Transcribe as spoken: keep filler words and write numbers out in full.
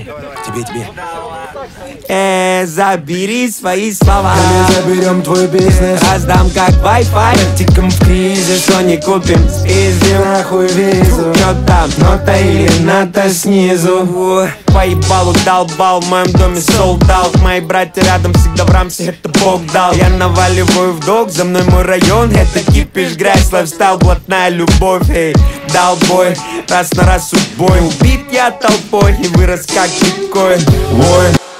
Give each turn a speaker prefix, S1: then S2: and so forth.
S1: Тебе, тебе. Э, забери свои слова.
S2: Мы заберем твой бизнес,
S1: раздам как Wi-Fi.
S2: тиком в кризис,
S1: Что не купим,
S2: спиздим нахуй визу.
S1: чё там,
S2: Нота или ната снизу.
S1: Поебалу долбал, в моем доме sold out. Мои братья рядом всегда в рамсе, это Бог дал. Я наваливаю в долг, за мной мой район. Это кипиш, грязь, лайфстайл, блатная любовь. Эй, дал бой, раз на раз убой. Убит я толпой и вырос как биткоин.
S2: Ой.